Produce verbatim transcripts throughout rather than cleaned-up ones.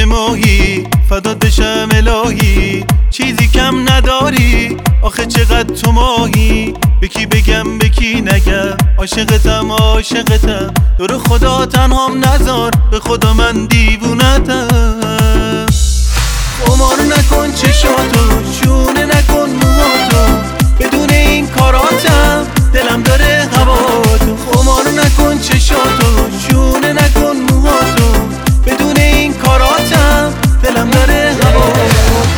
عشق ماهی فدات بشم الهی، چیزی کم نداری آخه چقدر تو ماهی. به کی بگم به کی نگم، عاشقتم عاشقتم، دور خدا تنهام نذار، به خدا من دیوونتم. قمار نکن چشاتو، شونه نکن موهاتو، بدون این کاراتم دلم داره هواتو. قمار نکن چشاتو، شونه نکن موهاتو، بدون این کاراتم دلم داره هواتو.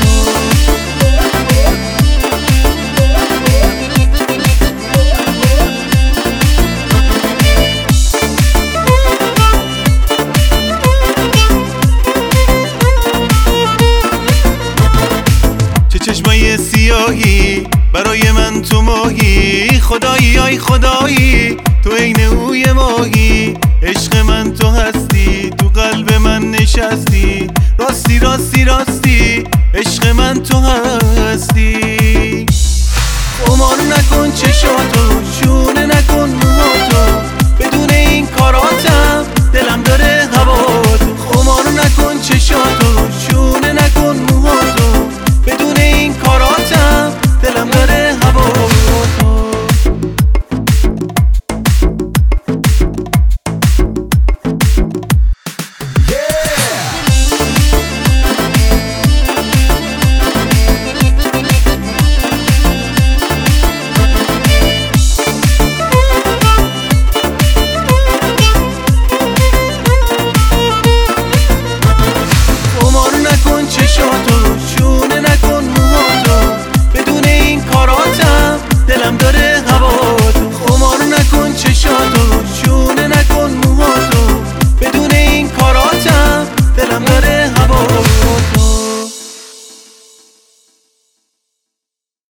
چشمای سیاهی برای من تو ماهی، خدایی آی خدایی تو عین اوی ماهی. عشق من تو هستی، تو قلب من نشستی، راستی راستی راستی عشق من تو هستی. قمار نکن چشاتو، شونه نکن موهاتو، بدون این کاراتم دلم داره هواتو. قمار نکن چشاتو، شونه نکن موهاتو، بدون این کاراتم دلم داره هواتو. چشاتو، شونه نکن موهاتو، بدون این کاراتم دلم داره هواتو. قمار نکن چشاتو، شونه نکن موهاتو، بدون این کاراتم دلم داره